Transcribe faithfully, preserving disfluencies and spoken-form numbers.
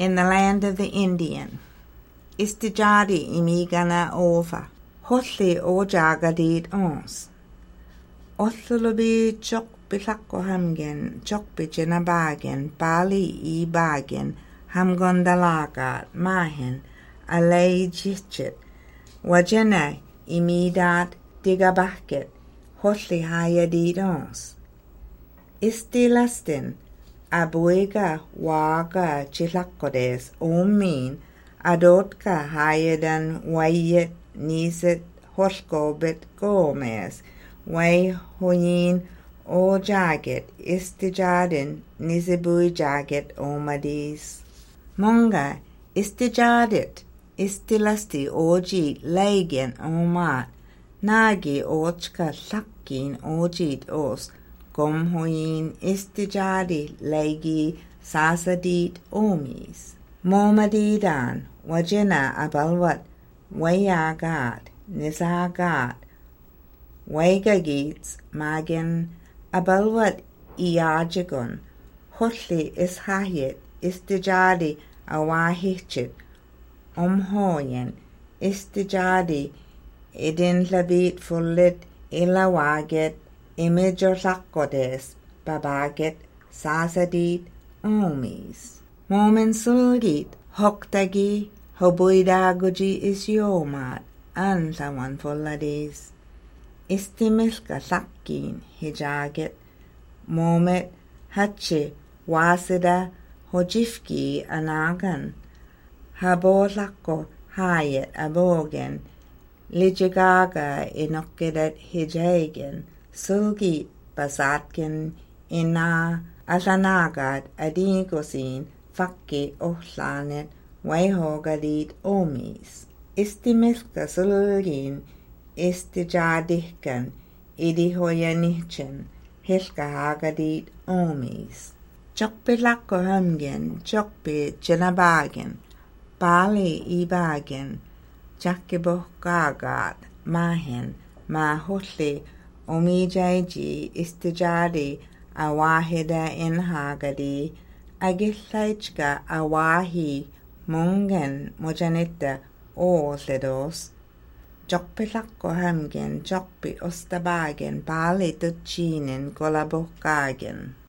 in the land of the Indian. Istijari imigana ova. Hotli o jagadid ons. Othulubi chok bilako hamgen, chok bijinabagen, bali i bagen, hamgondalagat, mahen, alay jichit, wajena imidat digabaket, hotli hayadid ons. Istilastin, abuega waga chilakodes, omin, adotka hayadan wayet niset hoskobet gomes, way hoyin o jaget istijadin nizibui jaget omadis. Monga istijadit istilasti oji leigen omat, nagi ochka lakin ojit os, gom hoyin istijadi legi sasadit omis. Momadidan wajena abalwat wayagat nizagat waygagits magen abalwat iajagun hotli ishayit istijadi awahichit omhoyen istijadi idin labit fullit ilawaget imijorlakodes babaget sasadit omis. Momen sulgit hoktagi hobuidaguji is yomat antawan fulladis. Istimilka sakkin hijaget momet hache wasida hojifki anagan habolako hayet abogen lijigaga inokidet hijagen sulgit basatkin ina asanagat adigosin fakki ohlanet wayhogadit omis. Istimilka sulgin istijadihkan idihoyanihchen hilka hagadit omis. Chokpi lakko hamgen, chokpi chinabagen, bali ibagen, chakibohgagat, mahen, ma hotli omijaiji istijadi awahida inhagadi, agillaichka awahi mongen mojanita o ledos. Chokpi lakko hamgen, chokpi ostabagen, bali tuchinen golabohgagen.